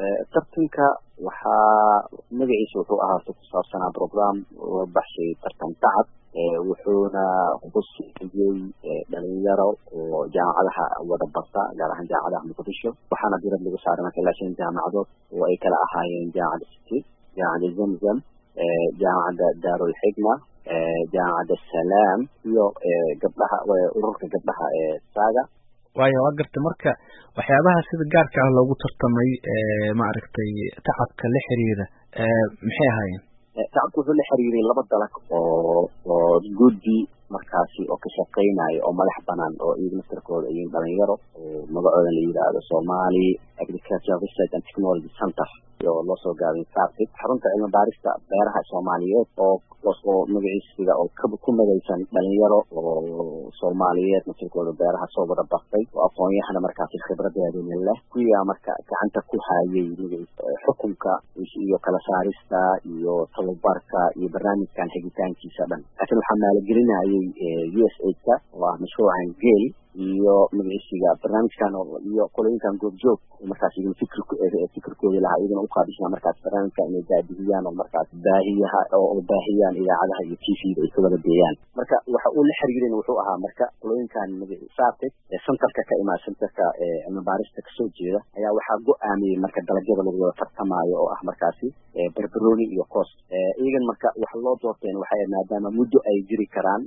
tartanka waxaa magaciisa wuxuu ahaa ku saabsanaa program oo baxshay tartan tacab wuxuuna khusiyay dhalinyaro oo jaamacadaha wada barta gaar ahaan jaamacadaha Muqdisho waxaana dirad lagu saaray marka la shan jaamacadood oo ay kala ahaayeen jaamacada City, jaamacada Zamzam, jaamacada Darul Hikma, jaamacada Salaam iyo gabdhaha ururka gabdhaha Saga. waayo waa gartay marka waxyaabaha sida gaarka ah loogu tartamay ma aragtay tacabka la xiriira maxay ahaayeen tacabku wuxuu la xiriiray laba dalag oo guddi markaasi oo ka shaqeynaayo oo madax banaan oo iyaga naftarkooda iyo dhalinyaro oo magacooda la yiraahdo Somali Agricultural Research and Technology Center oo loo soo gaabay SARTIC xarunta cilmi baarista beeraha Soomaaliyeed oo magaciisa oo ku madaysan dhalinyaro oo Soomaaliyeed naftarkooda beeraha soo wada bartay oo aqoon-yahana markaasi khibradeeda leh kuya marka gacanta ku hayay xukunka iyo kala saarista iyo tababarka iyo barnaamijkan xigitaankiisa dhan laakiin waxaa maalgelinayay USAID-ka waa mashruucan GEL iyo magaciisa barnaamijkan iyo qolayinkan goobjoog markaas iyo fikirkooda lahaa iyadana u qaadisna markaas barnaamijka inay daadiyaan oo markaas baahiyaan idaacadaha iyo TV-da ay ka wada deeyaan marka waxa uu la xiriirin wuxuu ahaa marka qolayinkan magaciisa SARTIC centerka ka imaan centerka cilmi baarista ka soo jeeda ayaa waxaa go'aamiyay marka dalagyada lagu wada tartamayo oo ah markaasi barbarooni iyo qoos iyagan marka waxa loo doorteen waxay maadaama muddo ay jiri karaan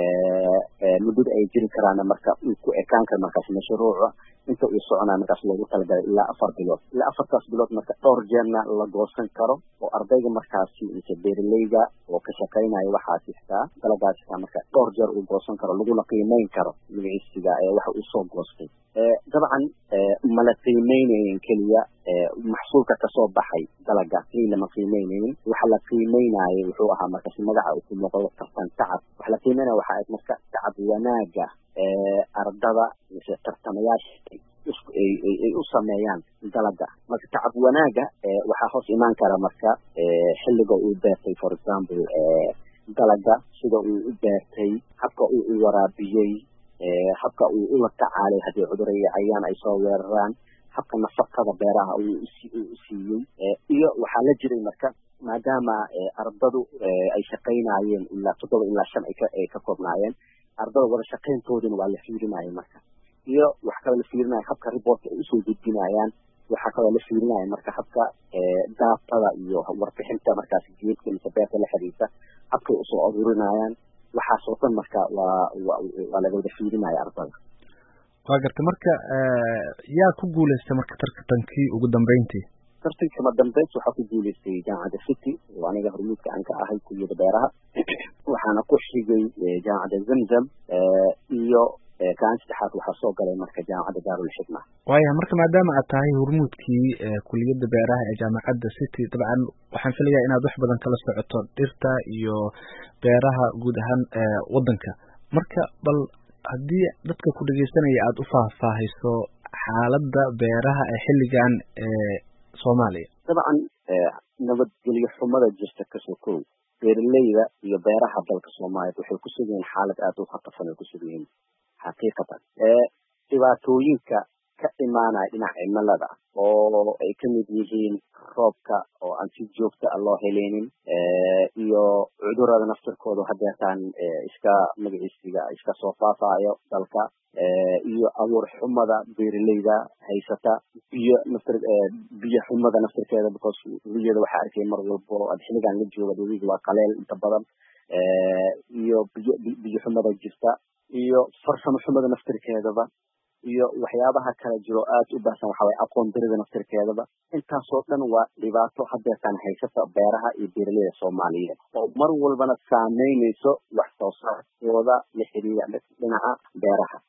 marka ku ekaan kara markaas mashruuca inta uu soconaa markaas loogu talagalay ilaa 4 bilood ilaa 4 bilood marka dhowr jeerna la goosan karo oo ardayga markaasi inta beeraleyda oo ka shaqeynaya waxaas xitaa dalagaas marka dhowr jeer uu goosan karo laguna qiimeyn karo magaciisa waxa uu soo goostay dabcan ma la qiimeynayeen kaliya maxsuulka ka soo baxay dalaga lama qiimeynayeen waxa la qiimeynayay wuxuu ahaa markaas magaca uu ku noqdo tartan tacab waxa la qiimeynaya waxa ay marka tacab wanaaga ardada iyo tartamayaasha ay u sameeyaan dalaga marka tacab wanaaga waxa hoos imaan kara marka xilliga uu beertay for example dalaga sida uu u beertay habka uu waraabiyay habka uu la tacaalay hadii cudurro iyo cayayaan ay soo weeraraan habka nafaqada beeraha uu siiyay iyo waxa la jiray marka maadaama ardadu ay shaqeynayeen ilaa 7 ilaa 5 ay ka koobnaayeen ardada wada shaqeyntoodina waa la fiirinayay marka iyo wax kale la fiirinayay habka report ay soo gudbinayaan waxa kale la fiirinayay marka habka daatada iyo warbixinta markaas geedka iyo beerta la xiriirta habka uu soo aruurinayaan waxa soo tan marka waa laga wada fiirinayay ardada waa gartay marka yaa ku guuleystay marka tartankii ugu dambeyntii tartanka ma dambeys waxa ku guuleystay jaamacada City oo aniga hormuudka aan ka ahay kulliyada beeraha waxaana ku xigay jaamacada Zamzam iyo kaan saddexaad waxa soo galay marka jaamacada Darul Hikma waayo marka maadaama aad tahay hormuudkii kulliyada beeraha ee jaamacada City dabcan waxaan filayaa inaad wax badan kala socoto dhirta iyo beeraha guud ahaan wadanka marka bal haddii dadka ku dhageysanaya aad u faahfaahiso xaaladda beeraha ee xilligan Soomaaliya dabcan nabadgelyo xumada jirta ka soo koow beeraleyda iyo beeraha dalka Soomaaliya waxay ku sugayeen xaalad aad u khatarsan oo ku sugayeen xaqiiqatan dhibaatooyinka ka imaanaya dhinaca cimilada oo ay ka mid yihiin roobka oo aan si joogto ah loo heleynin iyo cudurrada naftirkooda hadeertaan iska magaciisa iska soo faafayo dalka iyo abuur xumada beeraleyda haysata biyo xumada naftirkeeda because wiyada waxa arkay mar walbo xilligan la joogo wiyada waa qaleel inta badan iyo biyo xumada jirta iyo farsamo xumada naftirkeedaba iyo waxyaabaha kala jiro aad u baahan waxa way aqoon darida naftirkeedaba intaas oo dhan waa dhibaato hadeertaan haysata beeraha iyo beeraleyda Soomaaliyeed oo mar walbana saameynayso wax soo saarkooda la xiriira dhinaca beeraha